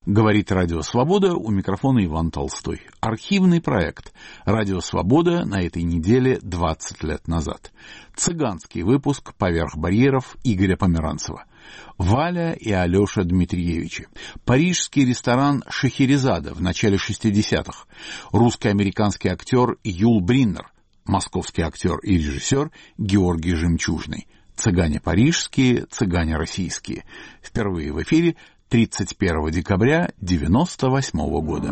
Говорит Радио Свобода, у микрофона Иван Толстой. Архивный проект Радио Свобода на этой неделе 20 лет назад. Цыганский выпуск «Поверх барьеров» Игоря Померанцева. Валя и Алеша Дмитриевичи. Парижский ресторан «Шахерезада» в начале 60-х. Русско-американский актер Юл Бриннер. Московский актер и режиссер Георгий Жемчужный. Цыгане парижские, цыгане российские. Впервые в эфире 31 декабря 1998 года.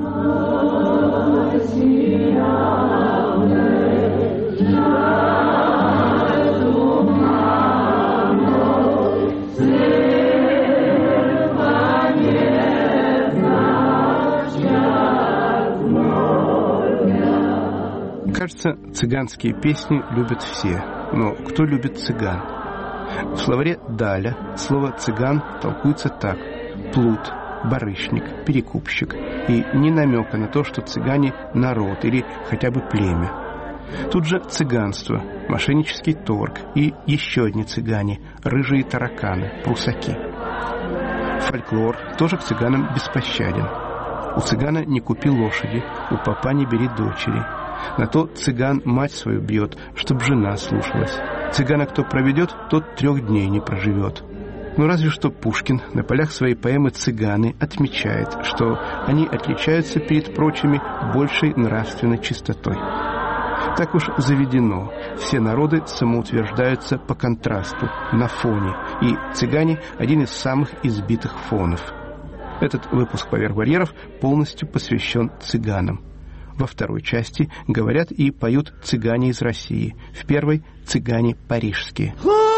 Кажется, цыганские песни любят все, но кто любит цыган? В словаре Даля слово «цыган» толкуется так: плут, барышник, перекупщик, и ни намека на то, что цыгане – народ или хотя бы племя. Тут же цыганство, мошеннический торг и еще одни цыгане – рыжие тараканы, прусаки. Фольклор тоже к цыганам беспощаден. У цыгана не купи лошади, у попа не бери дочери. На то цыган мать свою бьет, чтоб жена слушалась. Цыгана кто проведет, тот 3 дней не проживет. Но разве что Пушкин на полях своей поэмы «Цыганы» отмечает, что они отличаются перед прочими большей нравственной чистотой. Так уж заведено, все народы самоутверждаются по контрасту, на фоне, и цыгане – один из самых избитых фонов. Этот выпуск «Поверх барьеров» полностью посвящен цыганам. Во второй части говорят и поют цыгане из России, в первой – цыгане парижские.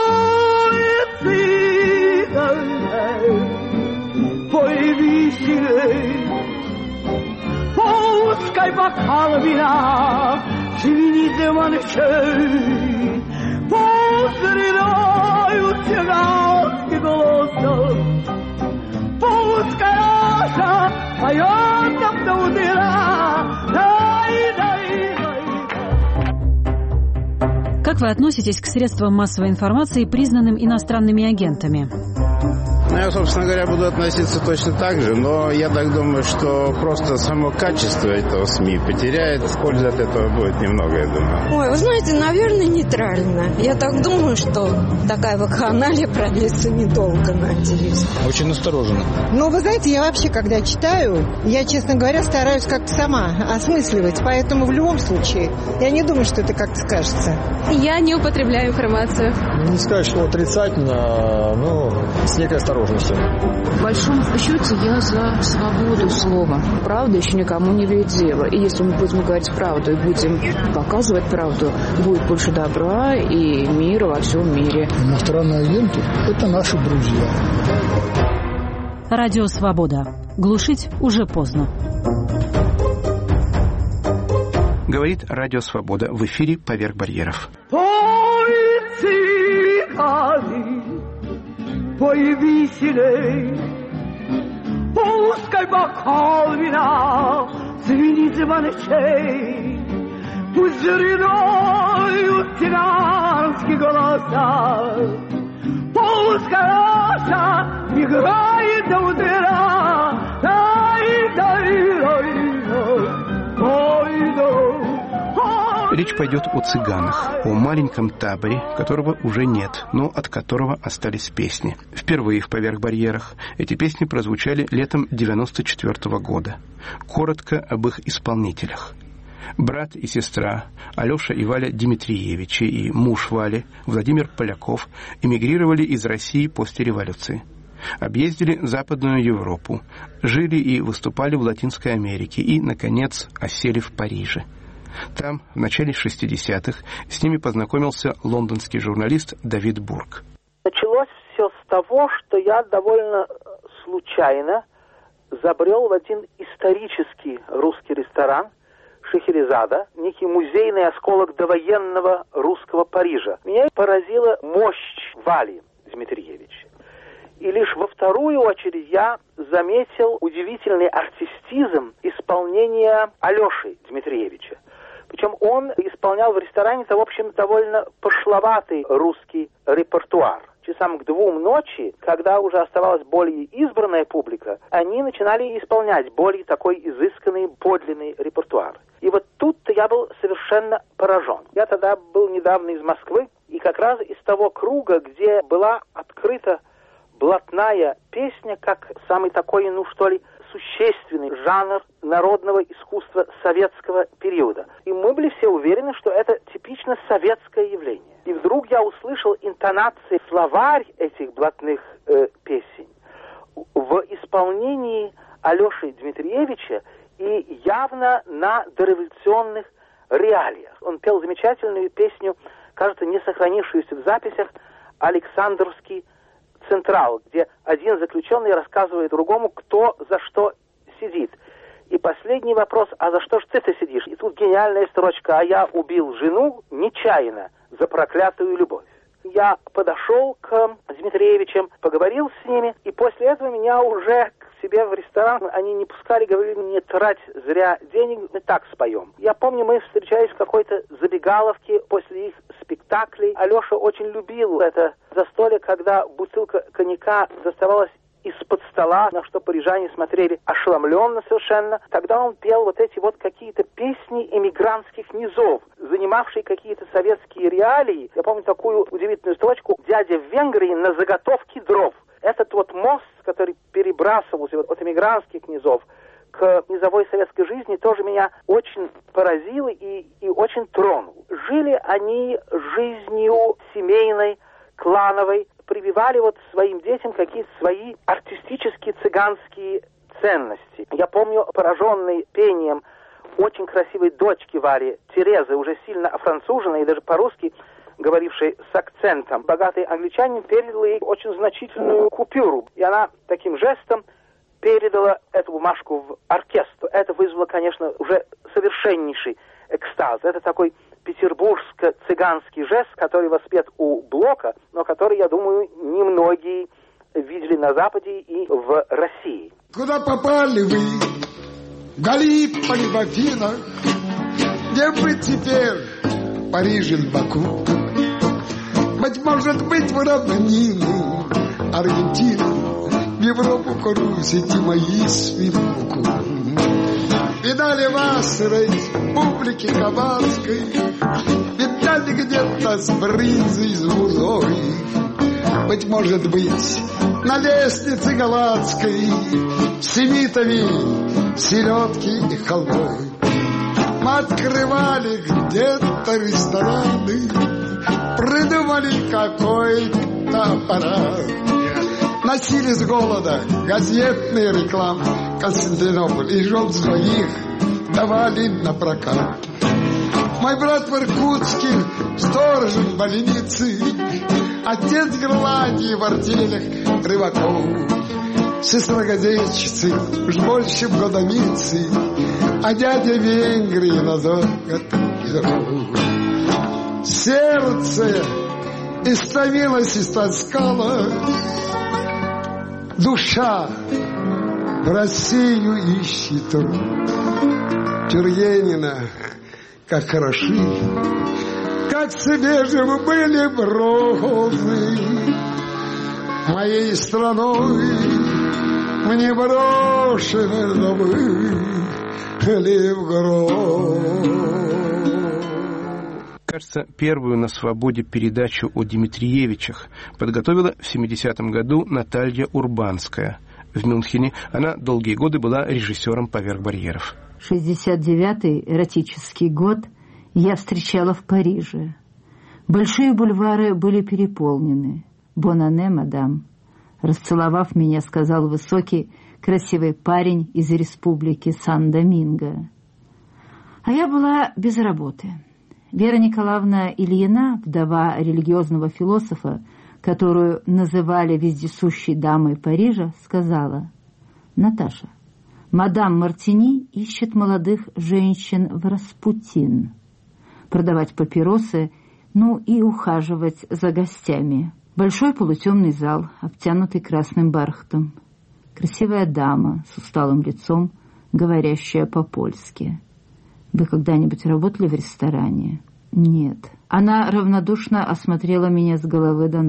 Пускай бокал вина звенит манчей, позревают цыганский голос, пускай Аша поет нам до утра. Как вы относитесь к средствам массовой информации, признанным иностранными агентами? Я, собственно говоря, буду относиться точно так же, но я так думаю, что просто само качество этого СМИ потеряет, пользы от этого будет немного, я думаю. Ой, вы знаете, наверное, нейтрально. Я так думаю, что такая вакханалия продлится недолго, надеюсь. Очень осторожно. Ну, вы знаете, я вообще, когда читаю, я, честно говоря, стараюсь как-то сама осмысливать, поэтому в любом случае я не думаю, что это как-то скажется. Я не употребляю информацию. Не сказать, что отрицательно, но с некой осторожностью. В большом счете я за свободу слова. Правда еще никому не вредила. И если мы будем говорить правду и будем показывать правду, будет больше добра и мира во всем мире. Иностранные агенты – это наши друзья. Радио «Свобода». Глушить уже поздно. Говорит Радио Свобода. В эфире «Поверх барьеров». Пой веселей, пускай бокал вина звенит манчей, пусть рядою цыганские голоса, пускай Аша играет до утра, Речь пойдет о цыганах, о маленьком таборе, которого уже нет, но от которого остались песни. Впервые в «Поверх барьерах» эти песни прозвучали летом 1994 года. Коротко об их исполнителях. Брат и сестра Алеша и Валя Дмитриевичи и муж Вали Владимир Поляков эмигрировали из России после революции. Объездили Западную Европу, жили и выступали в Латинской Америке и, наконец, осели в Париже. Там, в начале 60-х, с ними познакомился лондонский журналист Давид Бург. Началось все с того, что я довольно случайно забрел в один исторический русский ресторан «Шахерезада», некий музейный осколок довоенного русского Парижа. Меня поразила мощь Вали Дмитриевича. И лишь во вторую очередь я заметил удивительный артистизм исполнения Алеши Дмитриевича. Причем он исполнял в ресторане, в общем, довольно пошловатый русский репертуар. часам к 2 ночи, когда уже оставалась более избранная публика, они начинали исполнять более такой изысканный, подлинный репертуар. И вот тут-то я был совершенно поражен. Я тогда был недавно из Москвы, и как раз из того круга, где была открыта блатная песня, как самый такой, существенный жанр народного искусства советского периода. И мы были все уверены, что это типично советское явление. И вдруг я услышал интонации, словарь этих блатных песен в исполнении Алеши Дмитриевича и явно на дореволюционных реалиях. Он пел замечательную песню, кажется, не сохранившуюся в записях, «Александровский Централ», где один заключенный рассказывает другому, кто за что сидит. И последний вопрос: а за что ж ты-то сидишь? И тут гениальная строчка: а я убил жену нечаянно за проклятую любовь. Я подошел к Дмитриевичам, поговорил с ними, и после этого меня уже к себе в ресторан они не пускали, говорили: не трать зря денег, мы так споем. Я помню, мы встречались в какой-то забегаловке после их спектаклей. Алеша очень любил это застолье, когда бутылка коньяка доставалась из-под стола, на что парижане смотрели ошеломленно совершенно. Тогда он пел вот эти вот какие-то песни эмигрантских низов, занимавшие какие-то советские реалии. Я помню такую удивительную строчку: «Дядя в Венгрии на заготовке дров». Этот вот мост, который перебрасывался от эмигрантских низов к низовой советской жизни, тоже меня очень поразил и очень тронул. Жили они жизнью семейной, клановой, прививали вот своим детям какие-то свои артистические цыганские ценности. Я помню, пораженный пением очень красивой дочки Вари, Терезы, уже сильно офранцуженной и даже по-русски говорившей с акцентом, богатый англичанин передал ей очень значительную купюру. И она таким жестом передала эту бумажку в оркестр. Это вызвало, конечно, уже совершеннейший экстаз. Это такой петербургско-цыганский жест, который воспет у Блока, но который, я думаю, немногие видели на Западе и в России. Куда попали вы? В Галиполи, в Афинах? Где быть теперь? В Париже, в Баку? Быть может быть, в равнину Аргентину, в Европу, к Руси, мои свинку. Видали вас, в публике кабацкой, видали где-то с брынзой, с музой. Быть может быть, на лестнице Галатской, с семитами, селедки и халвой. Мы открывали где-то рестораны, придумали какой-то аппарат. Носили с голода газетные рекламы, Константинополь и жен своих давали на прокат. Мой брат в Иркутске сторожем в больнице, отец Грладий в артелях рыбаков, сестра газетчицы уж больше в годомице, а дядя в Венгрии на заготовке. Сердце истомилось, истаскало, душа в Россию ищет. Тургенина, как хороши, как свежим были бронзы, моей страной мне брошены забыли в гроб. Кажется, первую на «Свободе» передачу о Дмитриевичах подготовила в 70-м году Наталья Урбанская. В Мюнхене она долгие годы была режиссером «Поверх барьеров». 69-й эротический год я встречала в Париже. Большие бульвары были переполнены. «Бон-ане, мадам», расцеловав меня, сказал высокий, красивый парень из республики Сан-Доминго. А я была без работы. Вера Николаевна Ильина, вдова религиозного философа, которую называли вездесущей дамой Парижа, сказала: «Наташа, мадам Мартини ищет молодых женщин в Распутин, продавать папиросы, и ухаживать за гостями. Большой полутемный зал, обтянутый красным бархатом. Красивая дама с усталым лицом, говорящая по-польски. Вы когда-нибудь работали в ресторане?» «Нет». Она равнодушно осмотрела меня с головы до ног.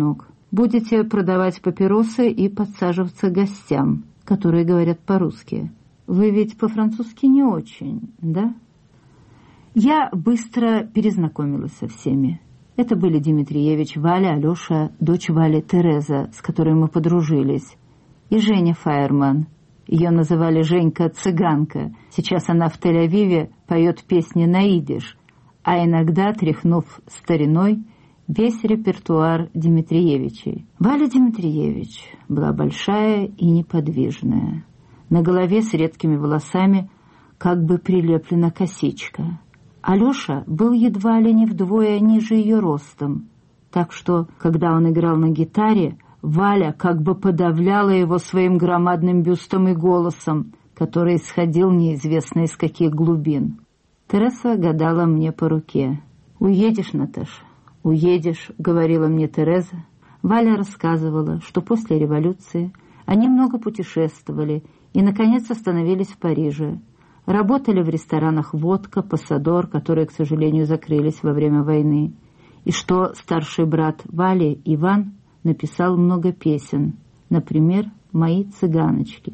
будете продавать папиросы и подсаживаться к гостям, которые говорят по-русски. Вы ведь по-французски не очень, да? Я быстро перезнакомилась со всеми. Это были Дмитриевич, Валя, Алеша, дочь Вали Тереза, с которой мы подружились, и Женя Фаерман. Ее называли Женька-цыганка. Сейчас она в Тель-Авиве поет песни на идиш, а иногда, тряхнув стариной, весь репертуар Дмитриевичей. Валя Дмитриевич была большая и неподвижная. На голове с редкими волосами как бы прилеплена косичка. Алеша был едва ли не вдвое ниже ее ростом, так что, когда он играл на гитаре, Валя как бы подавляла его своим громадным бюстом и голосом, который исходил неизвестно из каких глубин. Тереза гадала мне по руке. «Уедешь, Наташа, уедешь», — говорила мне Тереза. Валя рассказывала, что после революции они много путешествовали и, наконец, остановились в Париже. Работали в ресторанах «Водка», «Пассадор», которые, к сожалению, закрылись во время войны, и что старший брат Вали, Иван, написал много песен, например, «Мои цыганочки».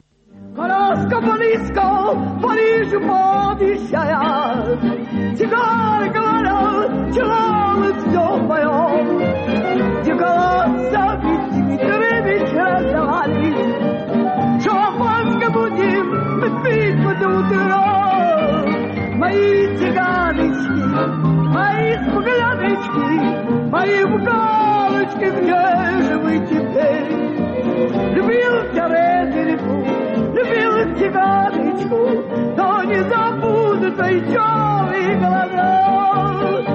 Мои цыганочки, мои взглядочки, мои букалочки, где же вы теперь? Любил Терезинку, любил цыганочку, но не забуду той черной головой.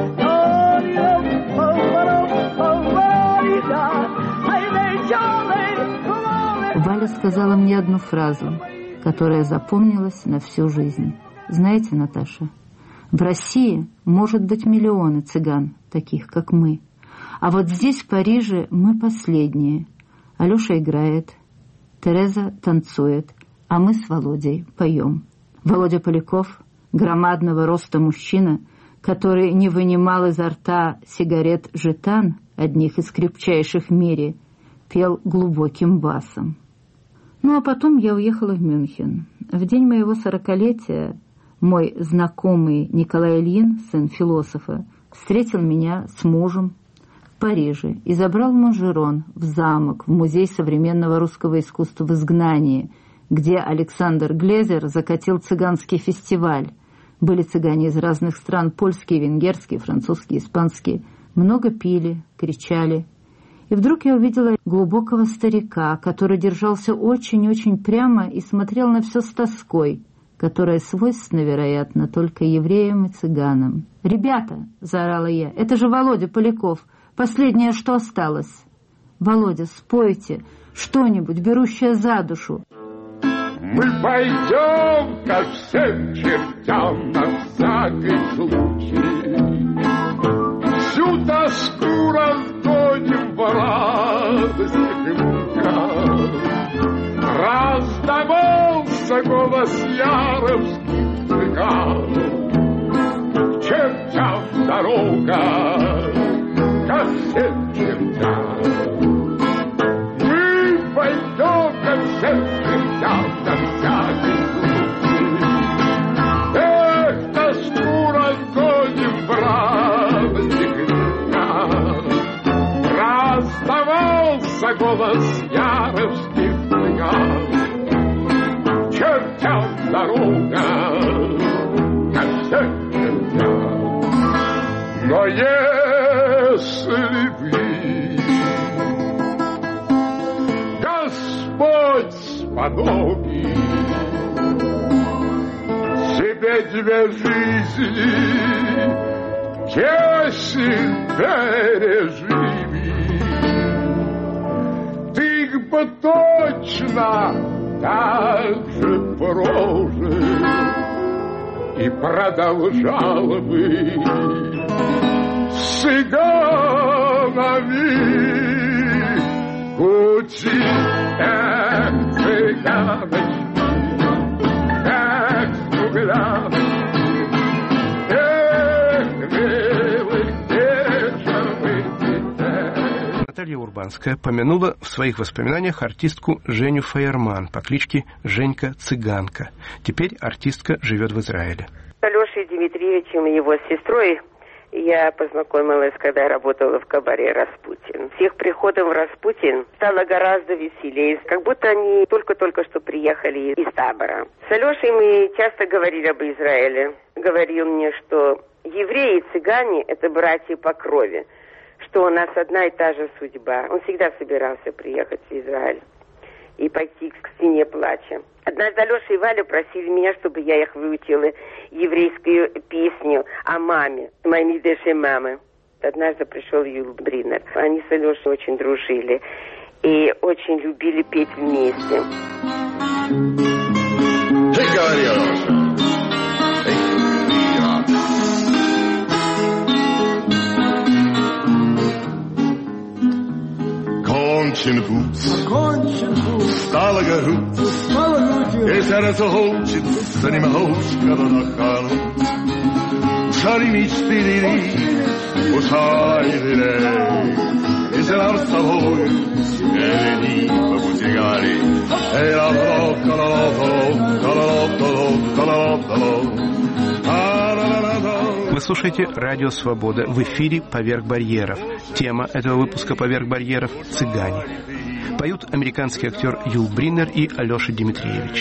Валя сказала мне одну фразу, которая запомнилась на всю жизнь. Знаете, Наташа, в России может быть миллионы цыган, таких как мы. А вот здесь, в Париже, мы последние. Алеша играет, Тереза танцует, а мы с Володей поем. Володя Поляков, громадного роста мужчина, который не вынимал изо рта сигарет «Жетан», одних из крепчайших в мире, пел глубоким басом. Ну, а потом я уехала в Мюнхен. В день моего 40-летия мой знакомый Николай Ильин, сын философа, встретил меня с мужем в Париже и забрал в Монжерон, в замок, в Музей современного русского искусства в изгнании, где Александр Глезер закатил цыганский фестиваль. Были цыгане из разных стран, польские, венгерские, французские, испанские. Много пили, кричали. И вдруг я увидела глубокого старика, который держался очень-очень прямо и смотрел на все с тоской, которая свойственна, вероятно, только евреям и цыганам. «Ребята!» — заорала я. «Это же Володя Поляков! Последнее, что осталось! Володя, спойте что-нибудь, берущее за душу!» Мы пойдем ко всем чертям на всякий случай. Всю тоску разгоним в радостных луках. Раздавался голос яровских цыган. К чертям дорога, ко всем чертям. Мы пойдем ко всем чертям на всякий случай. Эх, тоску разгоним в радостных луках. Раздавался голос яровских цыган. Чертям дорога, ко всем чертям. Но если бы Господь сподобил себе две жизни, 10 переживи, ты бы точно так же прожил и продолжал бы с цыганами пути. Эх, цыганочки, эх, цыганочки, эх, милый, где же вы теперь? Наталья Урбанская помянула в своих воспоминаниях артистку Женю Фаерман по кличке Женька Цыганка. Теперь артистка живет в Израиле. С Алешей Дмитриевичем и его сестрой я познакомилась, когда я работала в кабаре «Распутин». С их приходом в «Распутин» стало гораздо веселее, как будто они только-только что приехали из табора. С Алешей мы часто говорили об Израиле. Говорил мне, что евреи и цыгане – это братья по крови, что у нас одна и та же судьба. Он всегда собирался приехать в Израиль и пойти к стене плача. Однажды Алеша и Валя просили меня, чтобы я их выучила еврейскую песню о маме, моей дешей мамы. Однажды пришел Юл Бринер. Они с Алешей очень дружили и очень любили петь вместе. Кончен путь, стало грудь, и сердце хочется немножко додохнуть. Шари мечты лили, ушай лилей, и нам с тобой смели по пути гори. Эй, ла-ла-ла, Вы слушаете «Радио Свобода». В эфире «Поверх барьеров». Тема этого выпуска «Поверх барьеров» – «Цыгане». Поют американский актер Юл Бринер и Алеша Дмитриевич.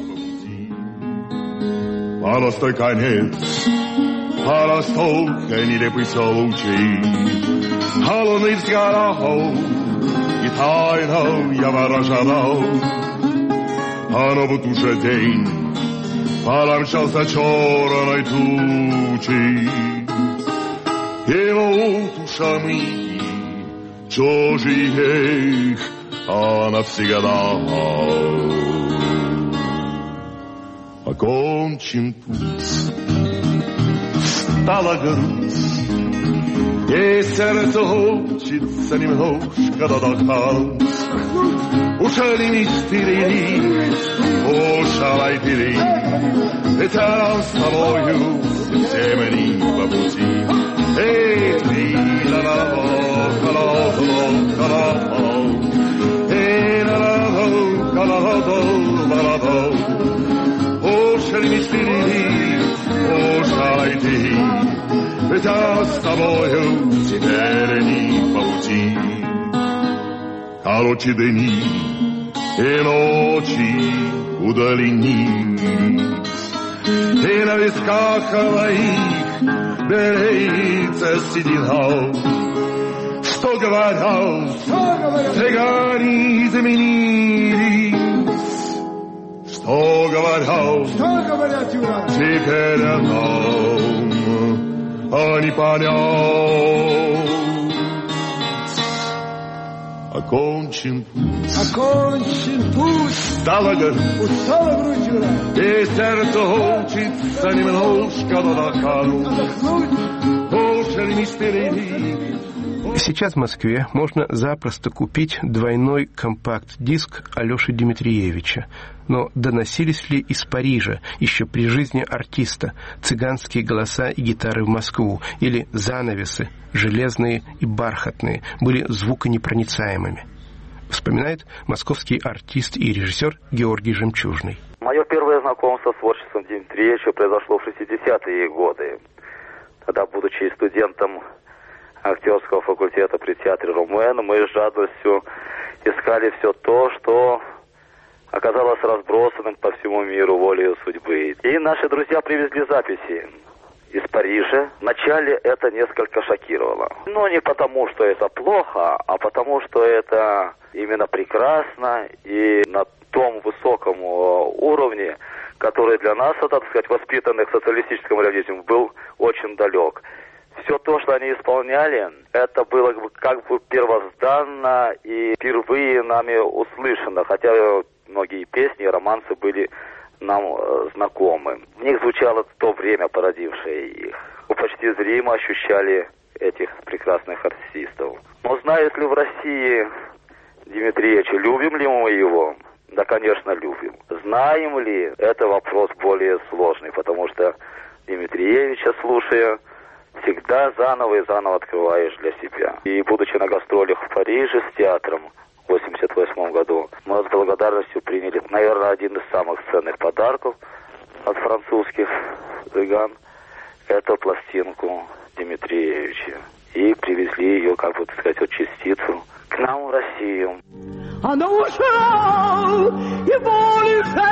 Простой конец, простой нелепый случай, холодный взгляд, и тайно я выражал. Но вот уже день промчался черной тучей, и вот уж мы чужие, а навсегда. Окончен путь, стала грудь, и сердце хочется немножко додохнуть. Ушли мечты лили, ушалай пили, ведь нам с тобою темни по пути. Эй, ты, ла-ла-ла, ла-ла-ла, эй, ла-ла-ла, ла-ла-ла, ушли мечты лили, ушалай пили, ведь нам с тобою темни по пути. Короче дни и ночи удалились, и на висках моих берется седина. Что говорят, цыгане изменились, что говорят, Юра, теперь нам не понять. Окончен путь, стала грудь, и сердце хочется немножко додохнуть. Сейчас в Москве можно запросто купить двойной компакт-диск Алеши Дмитриевича. Но доносились ли из Парижа, еще при жизни артиста, цыганские голоса и гитары в Москву, или занавесы, железные и бархатные, были звуконепроницаемыми? Вспоминает московский артист и режиссер Георгий Жемчужный. Мое первое знакомство с творчеством Дмитриевича произошло в 60-е годы. Тогда, будучи студентом актерского факультета при театре Румен, мы с жадностью искали все то, что оказалось разбросанным по всему миру волею судьбы. И наши друзья привезли записи из Парижа. Вначале это несколько шокировало. Но не потому, что это плохо, а потому, что это именно прекрасно и на том высоком уровне, который для нас, так сказать, воспитанных в социалистическом реализме, был очень далек. Все то, что они исполняли, это было как бы первозданно и впервые нами услышано, хотя многие песни и романсы были нам знакомы. В них звучало то время, породившее их. Мы почти зримо ощущали этих прекрасных артистов. Но знаешь ли в России Дмитриевича, любим ли мы его? Да, конечно, любим. Знаем ли? Это вопрос более сложный, потому что Дмитриевича, слушая, всегда заново и заново открываешь для себя. И будучи на гастролях в Париже с театром в 1988 году, мы с благодарностью приняли, наверное, один из самых ценных подарков от французских цыган, эту пластинку Дмитриевича. И привезли ее, как бы сказать, вот частицу к нам в Россию. Она ушла, и больше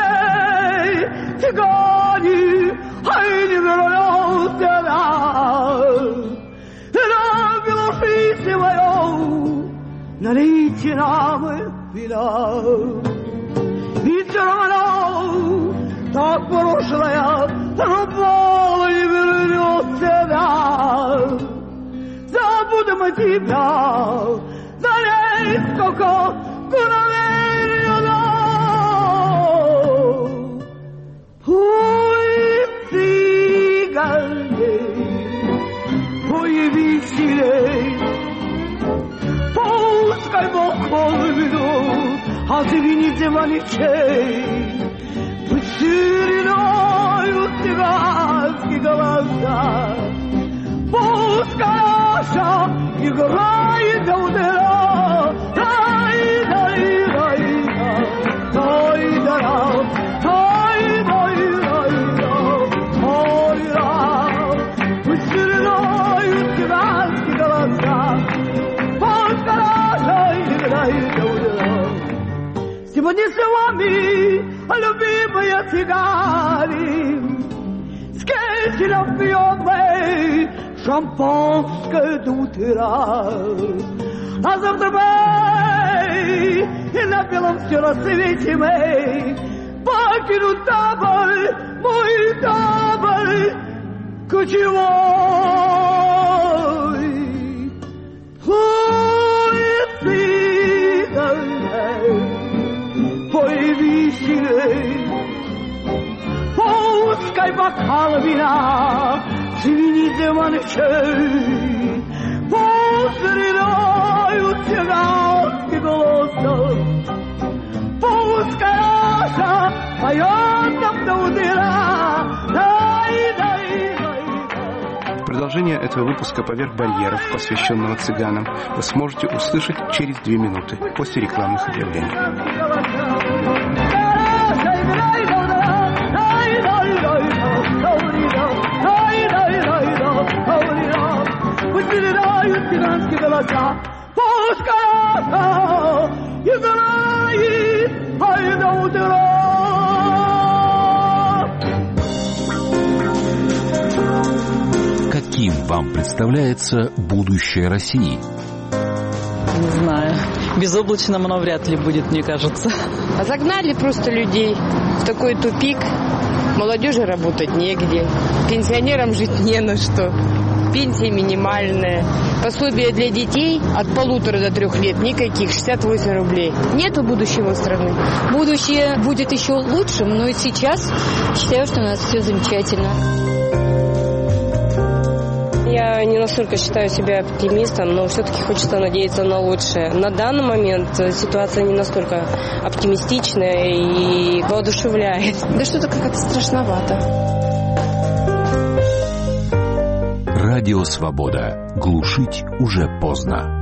цыгане, ай, не вернется нас. На белошице мою налейте нам вина. Ведь все равно так прошлое пропало, не вернется нас. Забудем тебя, налей сколько кураверья. Ой, цыгане, ой, веселей, пускай Бог поведет, а звените маничей. Пусть сереною цыганские голоса, пускай наша играет до утра. Дай, дай, дай, дай, дай, дай, дай, дай, дай. Пусть сереною цыганские голоса, пускай наша играет до утра. Сегодня с вами, любимые цыгане, с киселем пьем мы шампанское до утра. А завтра мы и на белом все рассвете мы покинут табор, мой табор кочевой. Ой, цыгане, пой веселей, пускай бокал вина звените маничей, посредою цыганский голоса, пускай наша поет нам до утра. Дай, дай, дай. Продолжение этого выпуска «Поверх барьеров», посвященного цыганам, вы сможете услышать через 2 минуты после рекламных объявлений. Выделяют цыганские голоса, пускай играет, ай до утра. Каким вам представляется будущее России? Не знаю. Безоблачным оно вряд ли будет, мне кажется. А загнали просто людей в такой тупик. Молодежи работать негде. Пенсионерам жить не на что. Пенсия минимальная. Пособие для детей от 1,5 до 3 лет никаких, 68 рублей. Нету будущего у страны. Будущее будет еще лучшим, но и сейчас считаю, что у нас все замечательно. Я не настолько считаю себя оптимистом, но все-таки хочется надеяться на лучшее. На данный момент ситуация не настолько оптимистичная и воодушевляет. Да что-то как-то страшновато. Радио «Свобода». Глушить уже поздно.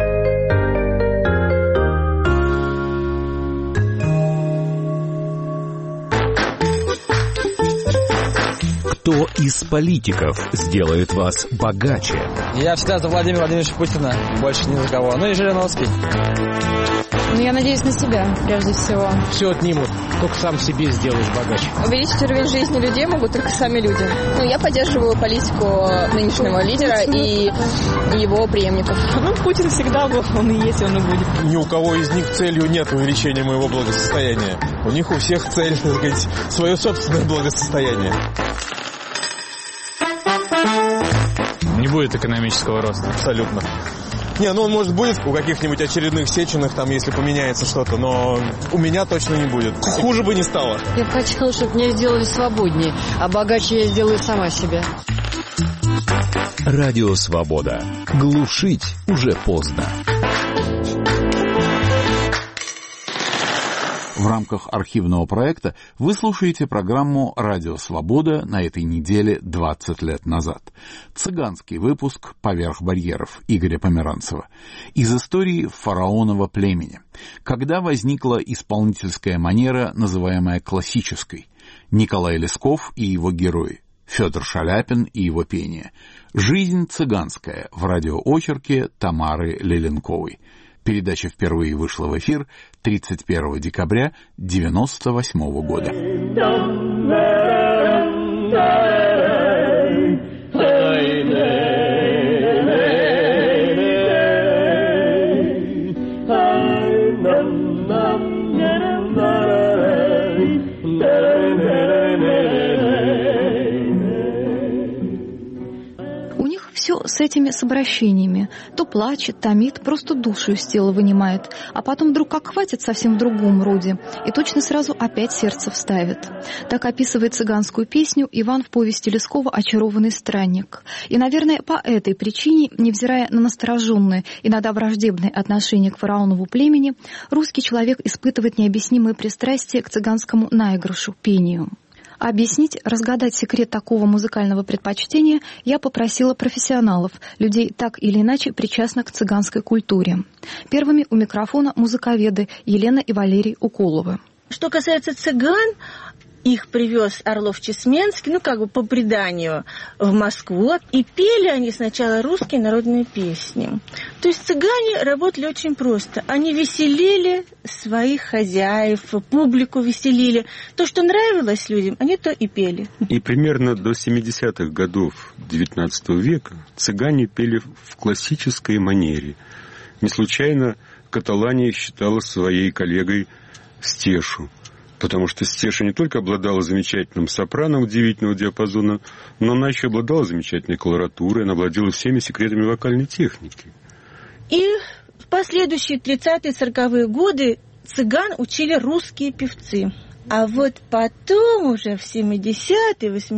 Кто из политиков сделает вас богаче? Я всегда за Владимира Владимировича Путина, больше ни за кого. Ну и Жириновский. Ну, я надеюсь на себя, прежде всего. Все отнимут, только сам себе сделаешь богаче. Увеличить уровень жизни людей могут только сами люди. Ну, я поддерживаю политику нынешнего лидера и его преемников. Ну, Путин всегда был, он и есть, он и будет. Ни у кого из них целью нет увеличения моего благосостояния. У них у всех цель, так сказать, свое собственное благосостояние. Не будет экономического роста. Абсолютно. Не, ну он, может, будет у каких-нибудь очередных Сеченых, там, если поменяется что-то, но у меня точно не будет. Хуже бы не стало. Я бы хотела, чтобы меня сделали свободнее, а богаче я сделаю сама себя. Радио «Свобода». Глушить уже поздно. В рамках архивного проекта вы слушаете программу «Радио Свобода» на этой неделе 20 лет назад. Цыганский выпуск «Поверх барьеров» Игоря Померанцева. Из истории фараонова племени. Когда возникла исполнительская манера, называемая классической. Николай Лесков и его герои. Федор Шаляпин и его пение. «Жизнь цыганская» в радиоочерке Тамары Леленковой. Передача впервые вышла в эфир 31 декабря 1998 года. С этими с обращениями. То плачет, томит, просто душу из тела вынимает, а потом вдруг как хватит совсем в другом роде, и точно сразу опять сердце вставит. Так описывает цыганскую песню Иван в повести Лескова «Очарованный странник». И, наверное, по этой причине, невзирая на настороженное, иногда враждебное отношение к фараонову племени, русский человек испытывает необъяснимое пристрастие к цыганскому наигрышу, пению. Объяснить, разгадать секрет такого музыкального предпочтения я попросила профессионалов, людей так или иначе причастных к цыганской культуре. Первыми у микрофона музыковеды Елена и Валерий Уколовы. Что касается цыган, их привез Орлов-Чесменский, по преданию, в Москву. И пели они сначала русские народные песни. То есть цыгане работали очень просто. Они веселили своих хозяев, публику веселили. То, что нравилось людям, они то и пели. И примерно до 70-х годов XIX века цыгане пели в классической манере. Не случайно Каталания считала своей коллегой Стешу. Потому что Стеша не только обладала замечательным сопрано удивительного диапазона, но она еще обладала замечательной колоратурой, она владела всеми секретами вокальной техники. И в последующие 30-е, 40-е годы цыган учили русские певцы. А вот потом, уже в 70-е,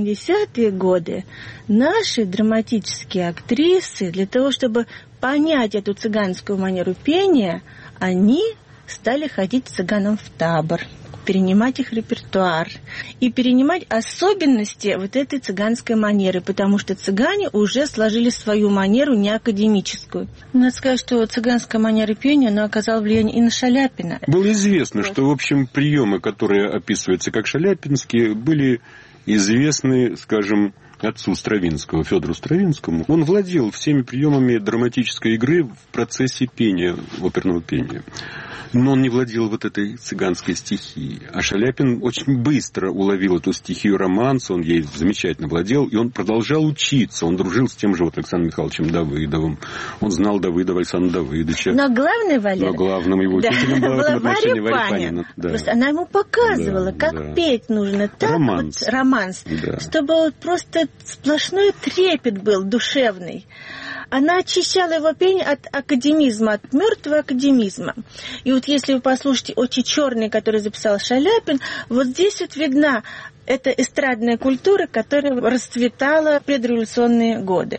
80-е годы, наши драматические актрисы, для того, чтобы понять эту цыганскую манеру пения, они стали ходить цыганам в табор, перенимать их репертуар и перенимать особенности вот этой цыганской манеры, потому что цыгане уже сложили свою манеру не академическую. Надо сказать, что цыганская манера пения, она оказала влияние и на Шаляпина. Было известно, что, в общем, приемы, которые описываются как шаляпинские, были известны, скажем, отцу Стравинского, Федору Стравинскому. Он владел всеми приемами драматической игры в процессе пения, оперного пения. Но он не владел вот этой цыганской стихией. А Шаляпин очень быстро уловил эту стихию романса, он ей замечательно владел, и он продолжал учиться. Он дружил с тем же Александром Михайловичем Давыдовым. Он знал Давыдова Александра Давыдовича. Но главное, Валерий... Но главным его учителем была в этом отношении Варя Панина. Да. Просто она ему показывала, как петь нужно. Так романс. Вот, романс. Да. Чтобы вот просто сплошной трепет был душевный. Она очищала его пение от академизма, от мертвого академизма. И вот если вы послушаете «Очи черные», который записал Шаляпин, вот здесь вот видна эта эстрадная культура, которая расцветала в предреволюционные годы.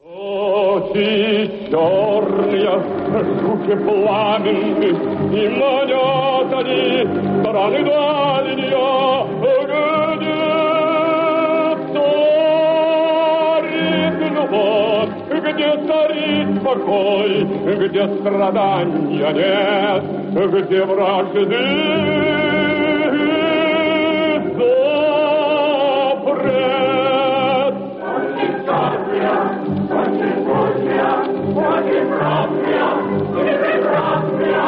Очи черные, жуки пламенны, и манят они страны дальние, где царит покой, где страдания нет, где вражды запрет. Очень царствия, очень вкусная, очень красная, и прекрасная.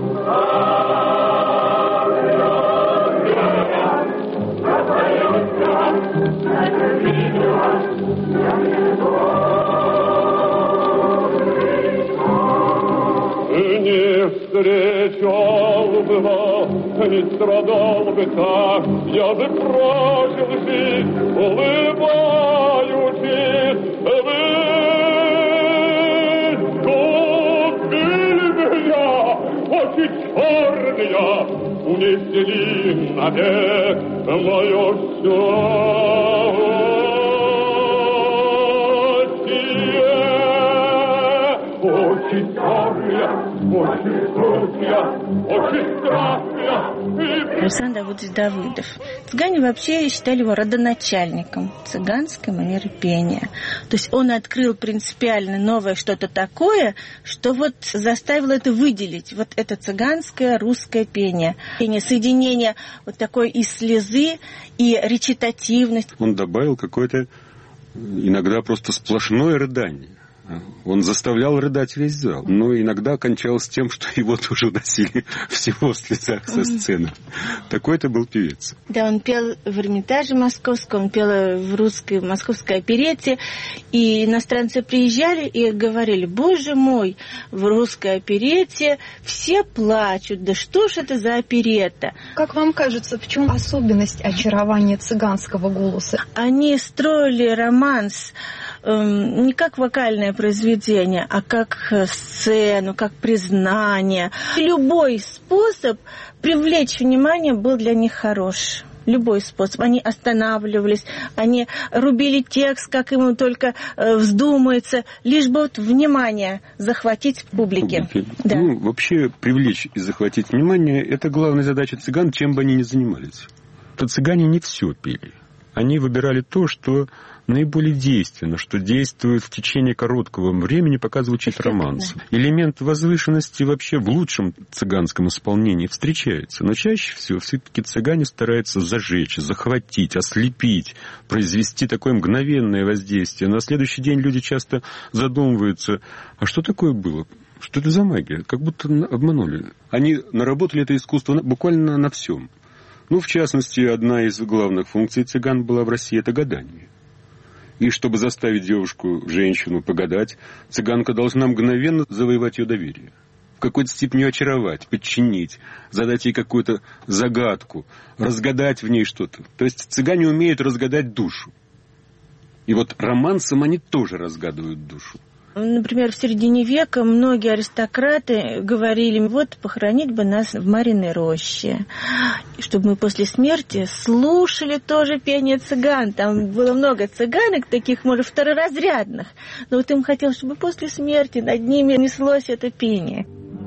Не встречал бы вас, не страдал бы так, я бы прожил жизнь, улыбаючись. Вы любили меня, очи черные, унесли навек мое счастье. Очи черные, очень крупная, очень страстная и Александр Давыдович Давыдов. Цыгане вообще считали его родоначальником цыганской манеры пения. То есть он открыл принципиально новое что-то такое, что вот заставило это выделить. Вот это цыганское русское пение. Пение, соединение вот такой и слезы, и речитативность. Он добавил какое-то иногда просто сплошное рыдание. Он заставлял рыдать весь зал. Но иногда кончалось тем, что его тоже уносили всего в слезах со сцены. Такой это был певец. Да, он пел в Эрмитаже московском, он пел в московской оперете. И иностранцы приезжали и говорили: боже мой, в русской оперете все плачут. Да что ж это за оперета? Как вам кажется, в чем особенность очарования цыганского голоса? Они строили романс не как вокальное произведение, а как сцену, как признание. Любой способ привлечь внимание был для них хорош. Любой способ. Они останавливались, они рубили текст, как ему только вздумается, лишь бы вот внимание захватить публике. Да. Ну, вообще привлечь и захватить внимание – это главная задача цыган, чем бы они ни занимались. То цыгане не все пели. Они выбирали то, что наиболее действенно, что действует в течение короткого времени, пока звучит романс. Элемент возвышенности вообще в лучшем цыганском исполнении встречается. Но чаще всего все-таки цыгане стараются зажечь, захватить, ослепить, произвести такое мгновенное воздействие. На следующий день люди часто задумываются, а что такое было? Что это за магия? Как будто обманули. Они наработали это искусство буквально на всем. Ну, в частности, одна из главных функций цыган была в России – это гадание. И чтобы заставить девушку, женщину погадать, цыганка должна мгновенно завоевать ее доверие. В какой-то степени ее очаровать, подчинить, задать ей какую-то загадку, разгадать в ней что-то. То есть цыгане умеют разгадать душу. И вот романсом они тоже разгадывают душу. Например, в середине века многие аристократы говорили: вот похоронить бы нас в Мариной роще, чтобы мы после смерти слушали тоже пение цыган. Там было много цыганок, таких, может, второразрядных, но вот им хотелось, чтобы после смерти над ними неслось это пение.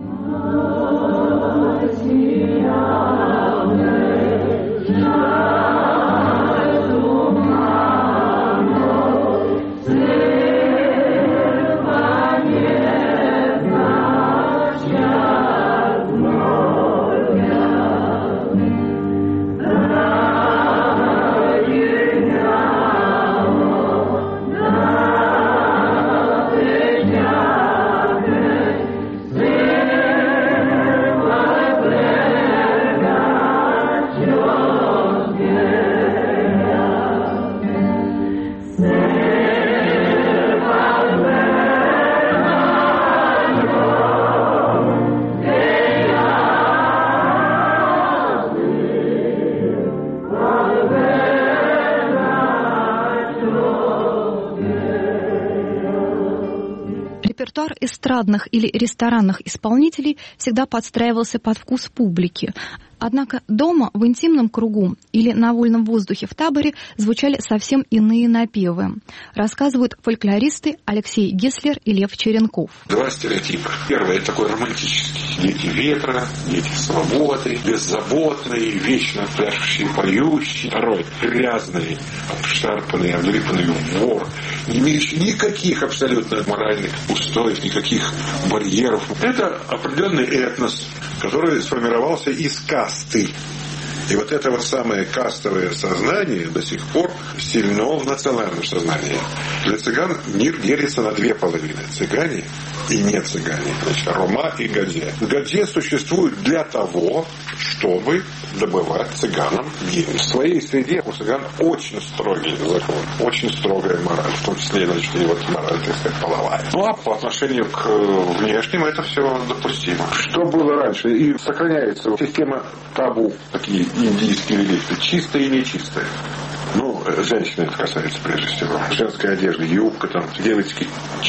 Репертуар эстрадных или ресторанных исполнителей всегда подстраивался под вкус публики. Однако дома, в интимном кругу или на вольном воздухе в таборе звучали совсем иные напевы. Рассказывают фольклористы Алексей Геслер и Лев Черенков. Два стереотипа. Первый – это такой романтический. Дети ветра, дети свободы, беззаботные, вечно пляшущие, поющие. Второй – грязный, обшарпанный, облипанный вор, не имеющий никаких абсолютно моральных устоев, никаких барьеров. Это определенный этнос, который сформировался из касты. И вот это вот самое кастовое сознание до сих пор сильно в национальном сознании. Для цыган мир делится на две половины. Цыгане и не цыгане. Значит, Рома и Гаде. Гаде существует для того, чтобы добывать цыганам деньги. В своей среде у цыган очень строгий закон, очень строгая мораль, в том числе, значит, и вот мораль, так сказать, половая. Ну, а по отношению к внешним это все допустимо. Что было раньше? И сохраняется система табу, такие индийские религии, чистая и нечистая. Ну, женщины это касается прежде всего. Женская одежда, юбка, там, девочки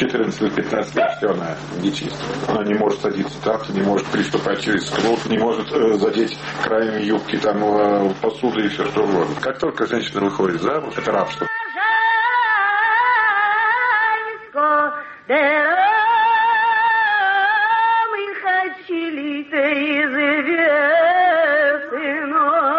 14-15 лет, все она нечистая. Она не может садиться так, не может приступать через кнут, не может задеть краями юбки, там, посуды и все что угодно. Как только женщина выходит замуж, это рабство. известно.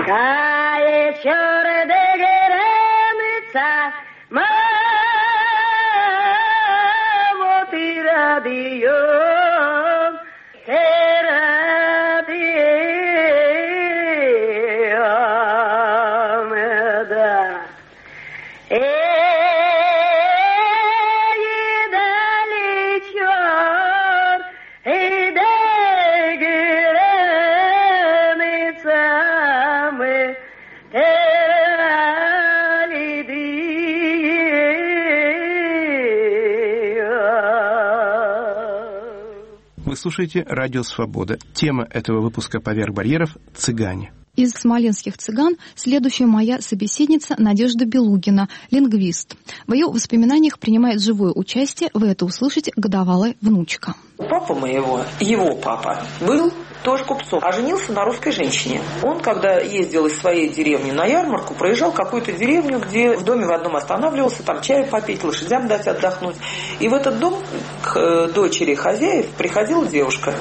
Вы слушаете «Радио Свобода». Тема этого выпуска «Поверх барьеров» – цыгане. Из смоленских цыган следующая моя собеседница Надежда Белугина, лингвист. В ее воспоминаниях принимает живое участие, вы это услышите, годовалая внучка. Папа моего, его папа, был тоже купцом, а женился на русской женщине. Он, когда ездил из своей деревни на ярмарку, проезжал какую-то деревню, где в доме в одном останавливался, там чаю попить, лошадям дать отдохнуть. И в этот дом к дочери хозяев приходила девушка,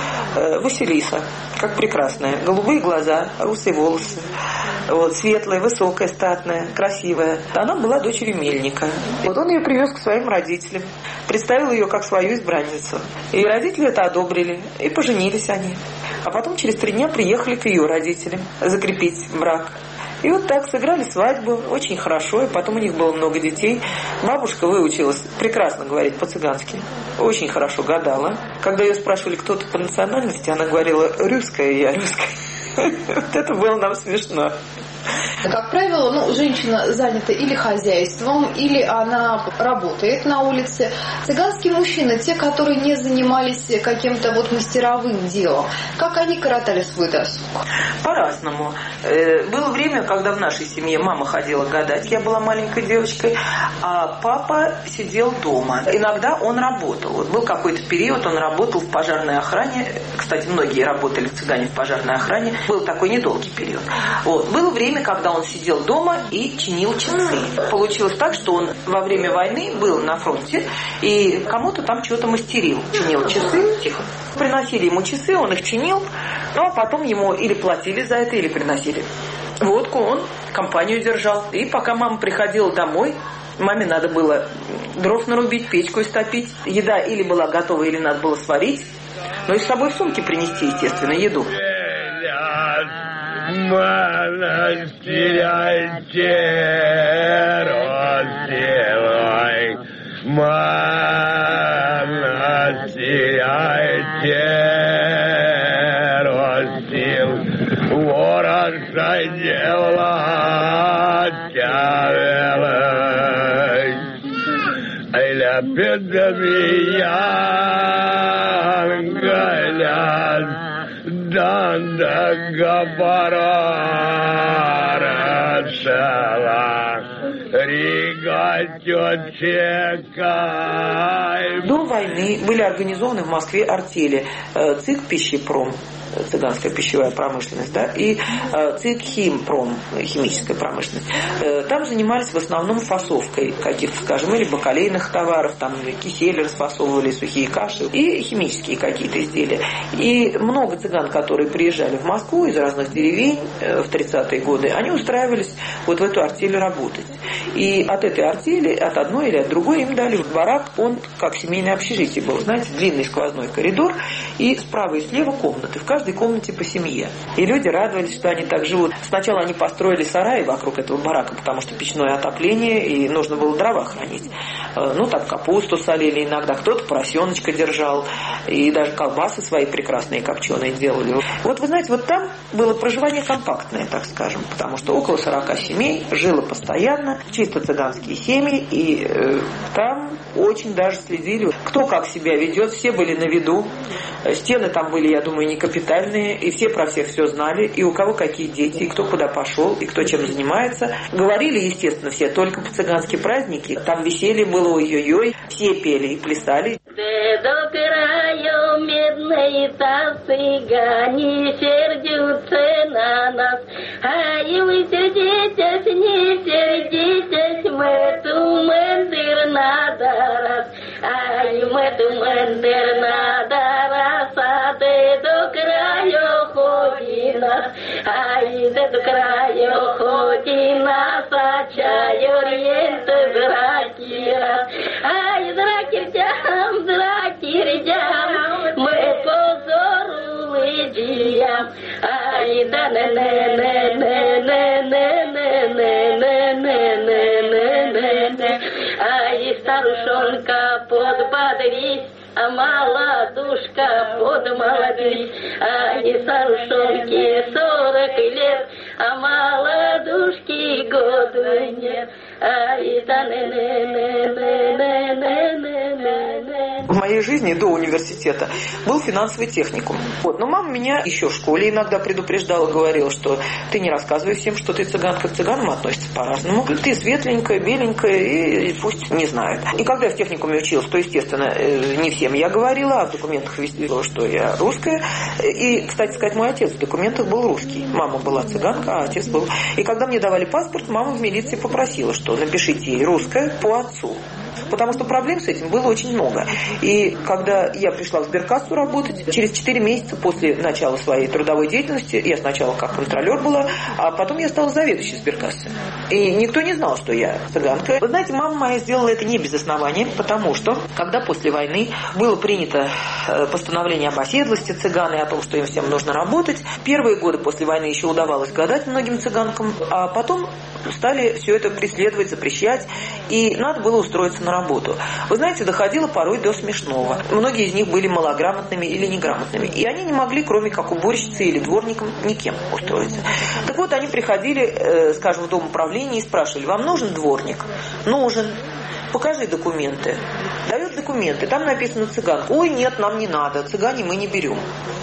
Василиса, как прекрасная. Голубые глаза, русые волосы, вот, светлая, высокая, статная, красивая. Она была дочерью мельника. Вот он ее привез к своим родителям, представил ее как свою избранницу. И родители это одобрили, и поженились они. А потом через 3 дня приехали к ее родителям закрепить брак. И вот так сыграли свадьбу, очень хорошо, и потом у них было много детей. Бабушка выучилась прекрасно говорить по-цыгански, очень хорошо гадала. Когда ее спрашивали, кто ты по национальности, она говорила: русская, я русская. Вот это было нам смешно. Как правило, женщина занята или хозяйством, или она работает на улице. Цыганские мужчины, те, которые не занимались каким-то мастеровым делом, как они коротали свой досуг? По-разному. Было время, когда в нашей семье мама ходила гадать, я была маленькой девочкой, а папа сидел дома. Иногда он работал. Вот был какой-то период, он работал в пожарной охране. Кстати, многие работали цыгане в пожарной охране. Был такой недолгий период. Вот. Было время, когда он сидел дома и чинил часы. Получилось так, что он во время войны был на фронте и кому-то там что-то мастерил. Чинил часы, тихо. Приносили ему часы, он их чинил, а потом ему или платили за это, или приносили водку, он компанию держал. И пока мама приходила домой, маме надо было дров нарубить, печку истопить. Еда или была готова, или надо было сварить. Но и с собой в сумке принести, естественно, еду. Монастыряйте, Россилой, монастыряйте, Россил, ворожа дела тявелой, айля педамия, галят, Данда Габара Рашала Рига Тёчека. До войны были организованы в Москве артели ЦИК «Пищепром», цыганская пищевая промышленность, да, и ЦИК «Химпром», химическая промышленность. Там занимались в основном фасовкой каких-то, скажем, или бакалейных товаров, там кисели расфасовывали, сухие каши и химические какие-то изделия. И много цыган, которые приезжали в Москву из разных деревень в 30-е годы, они устраивались вот в эту артель работать. И от этой артели, от одной или от другой им дали барак, он как семейное общежитие был, знаете, длинный сквозной коридор, и справа и слева комнаты. В каждой комнате по семье. И люди радовались, что они так живут. Сначала они построили сараи вокруг этого барака, потому что печное отопление, и нужно было дрова хранить. Там капусту солили иногда, кто-то поросеночка держал, и даже колбасы свои прекрасные копченые делали. Вот вы знаете, вот там было проживание компактное, так скажем, потому что около 40 семей жило постоянно, чисто цыганские семьи, и там очень даже следили, кто как себя ведет, все были на виду. Стены там были, я думаю, не капитальные, и все про всех все знали, и у кого какие дети, и кто куда пошел, и кто чем занимается. Говорили, естественно, все только по цыганские праздники. Там веселье было, ой-ой-ой, все пели и плясали. Добираю медные цыгане, сердятся на нас. Ай, вы сердитесь, не сердитесь, мы тумандыр надо раз. Ай, мы тумандыр надо раз, а ты до краю ходи нас. Ай, да до краю ходи нас очай, ориент дракира. Ай, дракирдям, мы позору лыдиям. Ай, да ай, старушонка подбодрись, а молодушка подмолодись. Ай, старушонке 40 лет, а молодушки году нет. Ай, да В моей жизни до университета был финансовый техникум. Но мама меня еще в школе иногда предупреждала, говорила, что ты не рассказывай всем, что ты цыганка, к цыганам относятся по-разному. Ты светленькая, беленькая, и пусть не знают. И когда я в техникуме училась, то, естественно, не всем я говорила, а в документах висела, что я русская. И, кстати сказать, мой отец в документах был русский. Мама была цыганка, а отец был. И когда мне давали паспорт, мама в милиции попросила, что напишите ей русская по отцу. Потому что проблем с этим было очень много. И когда я пришла в сберкассу работать, через 4 месяца после начала своей трудовой деятельности, я сначала как контролер была, а потом я стала заведующей сберкассы. И никто не знал, что я цыганка. Вы знаете, мама моя сделала это не без основания, потому что, когда после войны было принято постановление об оседлости цыган и о том, что им всем нужно работать, первые годы после войны еще удавалось гадать многим цыганкам, а потом стали все это преследовать, запрещать, и надо было устроиться на работу. Вы знаете, доходило порой до смешного. Многие из них были малограмотными или неграмотными, и они не могли, кроме как уборщицы или дворником, никем устроиться. Так вот, они приходили, скажем, в дом управления и спрашивали: вам нужен дворник? Нужен. Покажи документы. Дают документы, там написано цыганка. Ой, нет, нам не надо, цыгане мы не берем.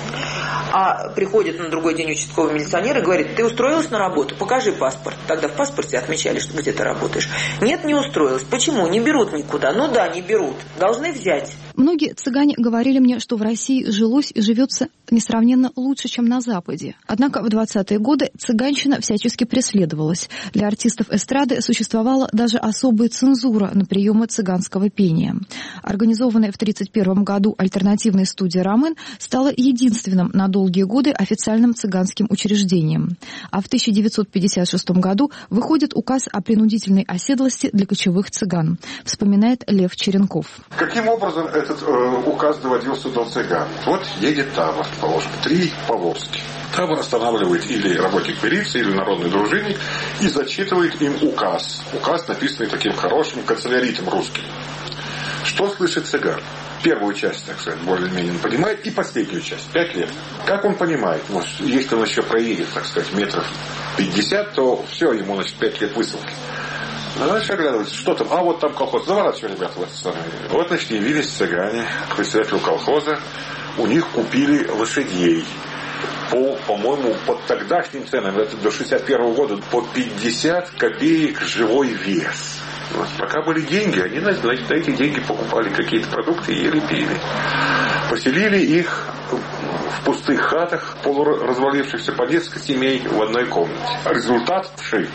А приходит на другой день участковый милиционер и говорит: ты устроилась на работу? Покажи паспорт. Тогда в паспорте отмечали, что где ты работаешь. Нет, не устроилась. Почему? Не берут никуда. Ну да, не берут. Должны взять. Многие цыгане говорили мне, что в России жилось и живется несравненно лучше, чем на Западе. Однако в 20-е годы цыганщина всячески преследовалась. Для артистов эстрады существовала даже особая цензура на приемы цыганского пения. Организованная в 1931 году альтернативная студия «Ромэн» стала единственным на долгие годы официальным цыганским учреждением. А в 1956 году выходит указ о принудительной оседлости для кочевых цыган, вспоминает Лев Черенков. Каким образом этот указ доводился до цыган? Вот едет табор, положим, 3 повозки. Табор останавливает или работник милиции, или народный дружинник и зачитывает им указ. Указ, написанный таким хорошим канцеляритом русским. Что слышит цыган? Первую часть, так сказать, более-менее он понимает, и последнюю часть, 5 лет. Как он понимает? Может, если он еще проедет, так сказать, метров 50, то все, ему, значит, 5 лет высылки. Значит, оглядывается, что там? А вот там колхоз. Заворачивай, ребята, в эту сторону. Вот, значит, явились цыгане к председателю колхоза. У них купили лошадей. По-моему, по тогдашним ценам, это до 61 года, по 50 копеек живой вес. Вот. Пока были деньги, они на эти деньги покупали какие-то продукты и ели, пили. Поселили их в пустых хатах, полуразвалившихся по несколько семей в одной комнате. Результат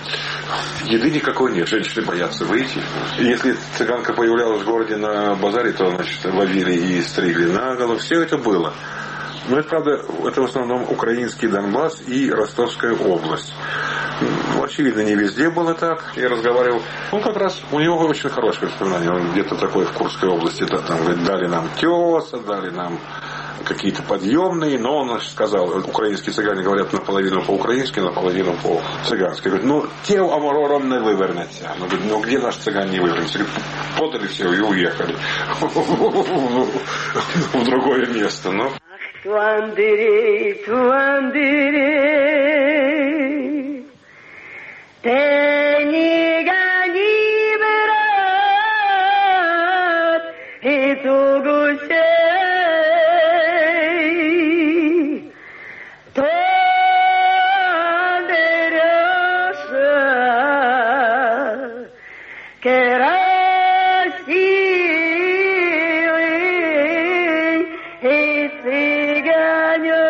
– еды никакой нет. Женщины боятся выйти. Если цыганка появлялась в городе на базаре, то, значит, ловили и стригли наголо. Все это было. Но это, правда, это в основном украинский Донбасс и Ростовская область. Ну, очевидно, не везде было так. Я разговаривал. Ну, как раз у него очень хорошее воспоминание. Он где-то такой в Курской области. Да, там, говорит, дали нам теса, дали нам какие-то подъемные. Но он, значит, сказал, украинские цыгане говорят наполовину по-украински, наполовину по-цыгански. Говорит, ну, те аморором не вывернется. Он говорит, ну, где наш цыган не вывернется? Говорит, подали все и уехали в другое место. Но... Туандери, туандери, ты не гони, брат, и ту гусей, то дерёшься, красивый, и цыганёк.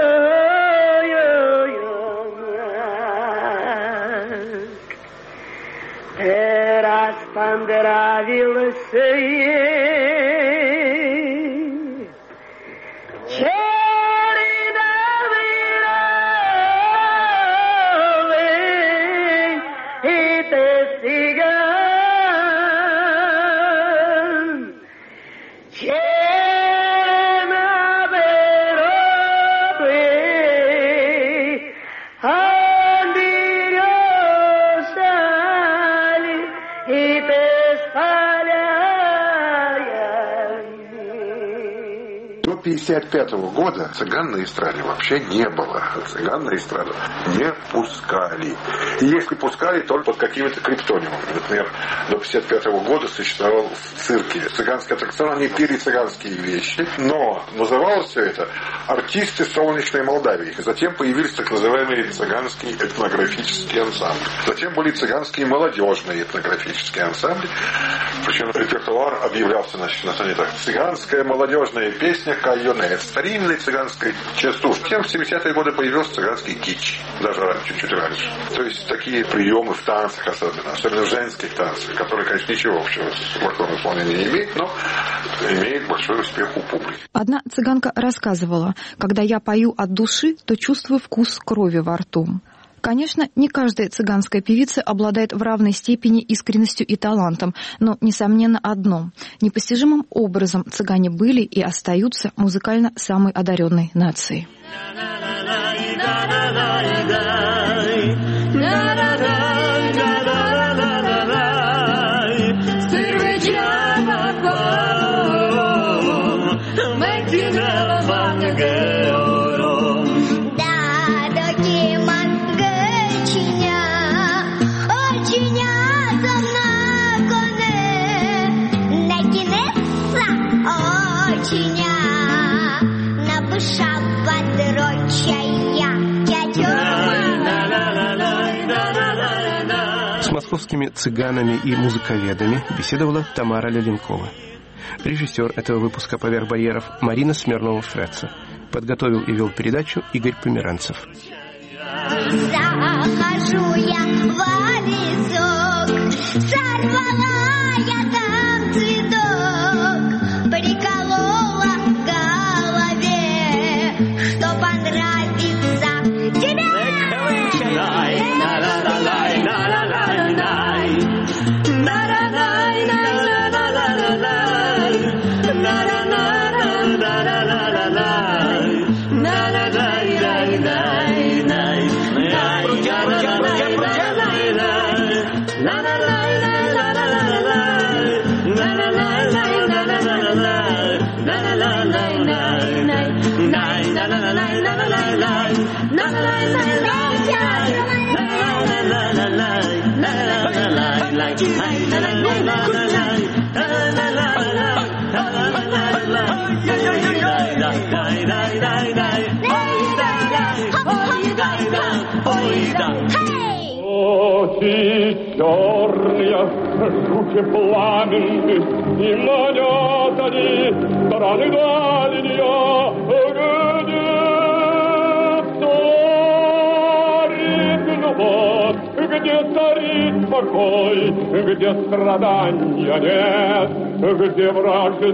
Раз понравился ей черный 1955 года цыган на эстраде вообще не было. Цыган на эстраду не пускали. И если пускали, только под какими-то криптонимами. Например, до 1955 года существовал в цирке цыганский аттракцион, они пели цыганские вещи, но называлось все это «Артисты солнечной Молдавии». Затем появились так называемые цыганские этнографические ансамбли. Затем были цыганские молодежные этнографические ансамбли. Причем репертуар объявлялся, значит, на самом деле так: цыганская молодежная песня «Кайоне». Старинной цыганской частушки. Тем в 70-е годы появился цыганский кич. Даже чуть-чуть раньше. То есть такие приемы в танцах особенно в женских танцах, которые, конечно, ничего общего с фольклорным исполнением не имеют, но имеют большой успех у публики. Одна цыганка рассказывала: когда я пою от души, то чувствую вкус крови во рту. Конечно, не каждая цыганская певица обладает в равной степени искренностью и талантом, но, несомненно, одно: непостижимым образом цыгане были и остаются музыкально самой одаренной нацией. С московскими цыганами и музыковедами беседовала Тамара Леленкова. Режиссер этого выпуска «Поверх барьеров» Марина Смирнова-Фреца. Подготовил и вел передачу Игорь Померанцев. Захожу я в лесок, сорвала я там цветок, приколола к голове, что понравится тебе. Очи черные, жгуче пламенны, и манят они стороны дальние, где царит покой, где страдания нет, где вражды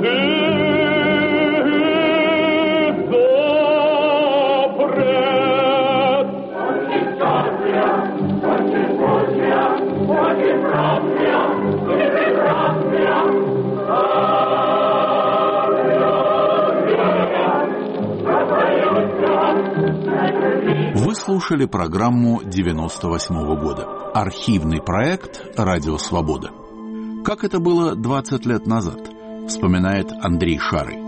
запрет. Очень старая, очень поздняя, очень правая, и прекрасная. Вы слушали программу 98-го года. Архивный проект «Радио Свобода». Как это было 20 лет назад, вспоминает Андрей Шарый.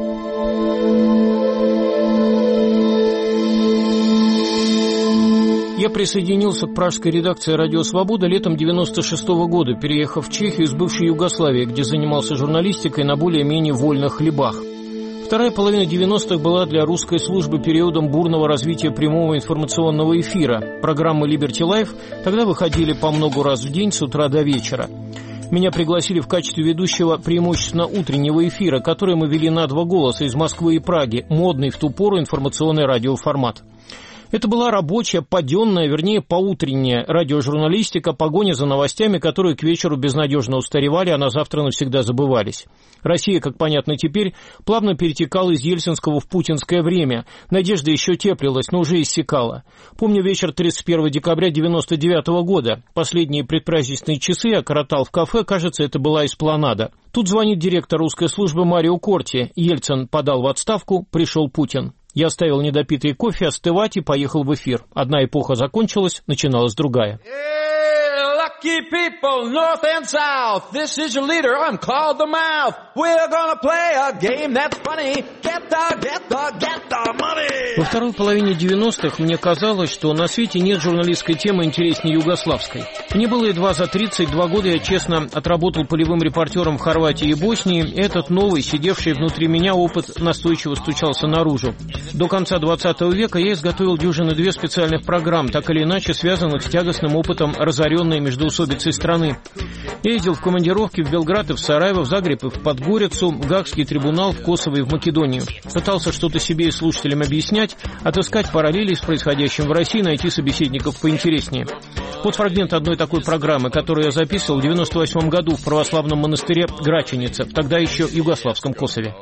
Я присоединился к пражской редакции «Радио Свобода» летом 96-го года, переехав в Чехию из бывшей Югославии, где занимался журналистикой на более-менее вольных хлебах. Вторая половина 90-х была для русской службы периодом бурного развития прямого информационного эфира. Программы Liberty Life тогда выходили по много раз в день с утра до вечера. Меня пригласили в качестве ведущего преимущественно утреннего эфира, который мы вели на 2 голоса из Москвы и Праги, модный в ту пору информационный радиоформат. Это была рабочая, паденная, вернее, поутренняя радиожурналистика, погоня за новостями, которые к вечеру безнадежно устаревали, а на завтра навсегда забывались. Россия, как понятно теперь, плавно перетекала из ельцинского в путинское время. Надежда еще теплилась, но уже иссякала. Помню вечер 31 декабря 99 года. Последние предпраздничные часы я коротал в кафе, кажется, это была эспланада. Тут звонит директор русской службы Марио Корти. Ельцин подал в отставку, пришел Путин. Я оставил недопитый кофе остывать и поехал в эфир. Одна эпоха закончилась, начиналась другая. Lucky people, north and south. This is your leader, I'm called the Mouth. We're gonna play a game that's funny. Get the money. Во второй половине 90-х мне казалось, что на свете нет журналистской темы интереснее югославской. Мне было едва за 32 года, я честно отработал полевым репортером в Хорватии и Боснии, и этот новый, сидевший внутри меня опыт настойчиво стучался наружу. До конца 20 века я изготовил дюжины 2 специальных программ, так или иначе связанных с тягостным опытом разоренной междоусобицей страны. Я ездил в командировки в Белград и в Сараево, в Загреб и в Подгорицу, в Гаагский трибунал, в Косово и в Македонию. Пытался что-то себе и слушателям объяснять, отыскать параллели с происходящим в России, найти собеседников поинтереснее. Вот фрагмент одной такой программы, которую я записывал в 98 году в православном монастыре Граченица, тогда еще югославском Косове.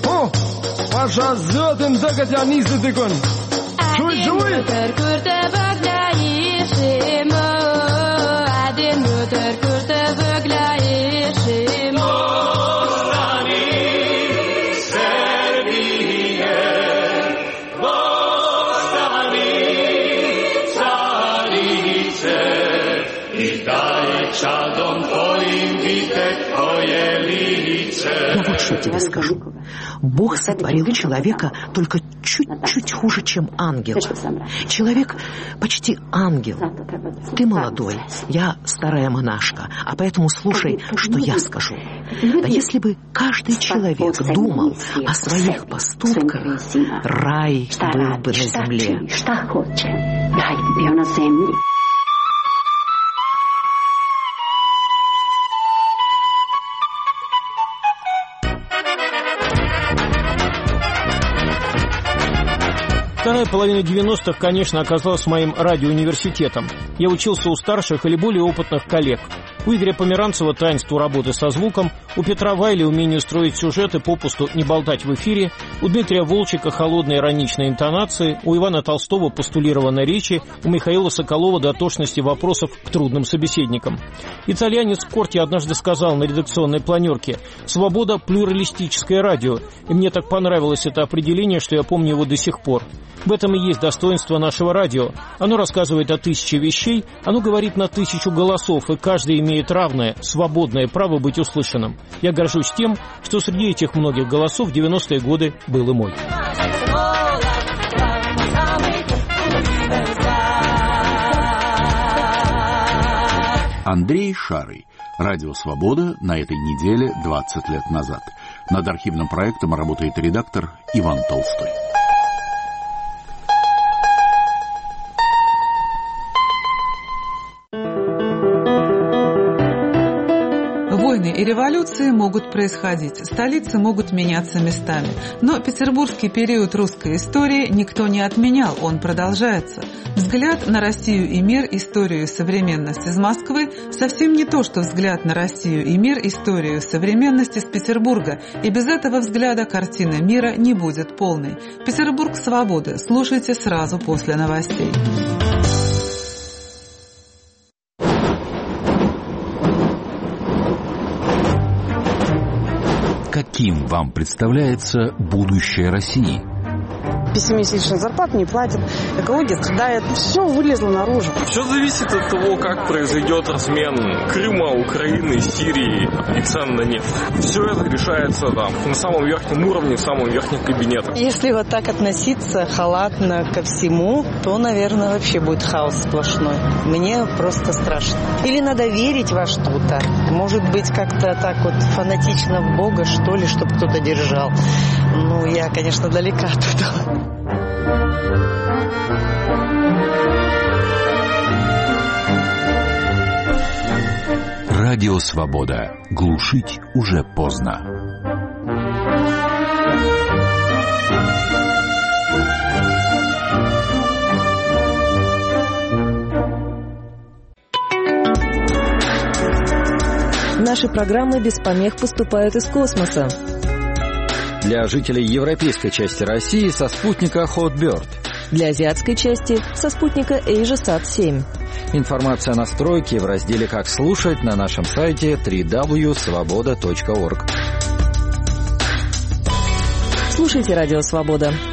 Я вот что тебе скажу. Бог сотворил человека только чуть-чуть хуже, чем ангел. Человек почти ангел. Ты молодой, я старая монашка, а поэтому слушай, что я скажу. Да если бы каждый человек думал о своих поступках, рай был бы на земле. Вторая половина 90-х, конечно, оказалась моим радиоуниверситетом. Я учился у старших или более опытных коллег. У Игоря Померанцева таинству работы со звуком, у Петра Вайли умению строить сюжеты, попусту не болтать в эфире, у Дмитрия Волчика холодные ироничные интонации, у Ивана Толстого постулированной речи, у Михаила Соколова дотошности вопросов к трудным собеседникам. Итальянец Корти однажды сказал на редакционной планерке: «Свобода – плюралистическое радио», и мне так понравилось это определение, что я помню его до сих пор. В этом и есть достоинство нашего радио. Оно рассказывает о 1000 вещей, оно говорит на 1000 голосов, и каждый имеет равное, свободное право быть услышанным. Я горжусь тем, что среди этих многих голосов в 90-е годы был и мой. Андрей Шарый. Радио «Свобода» на этой неделе 20 лет назад. Над архивным проектом работает редактор Иван Толстой. Войны и революции могут происходить, столицы могут меняться местами. Но петербургский период русской истории никто не отменял, он продолжается. Взгляд на Россию и мир, историю и современность из Москвы совсем не то, что взгляд на Россию и мир, историю и современность из Петербурга. И без этого взгляда картина мира не будет полной. Петербург свободы. Слушайте сразу после новостей. Каким вам представляется будущее России? 5-месячную зарплату не платят, экология страдает, все вылезло наружу. Все зависит от того, как произойдет размен Крыма, Украины, Сирии и цен на нефть. Все это решается там, на самом верхнем уровне, в самом верхнем кабинете. Если вот так относиться халатно ко всему, то, наверное, вообще будет хаос сплошной. Мне просто страшно. Или надо верить во что-то. Может быть, как-то так вот фанатично в Бога, что ли, чтобы кто-то держал. Ну, я, конечно, далека от этого. Радио «Свобода». Глушить уже поздно. Наши программы без помех поступают из космоса. Для жителей европейской части России со спутника Hotbird. Для азиатской части со спутника AsiaSat-7. Информация о настройке в разделе «Как слушать» на нашем сайте www.svoboda.org. Слушайте «Радио Свобода».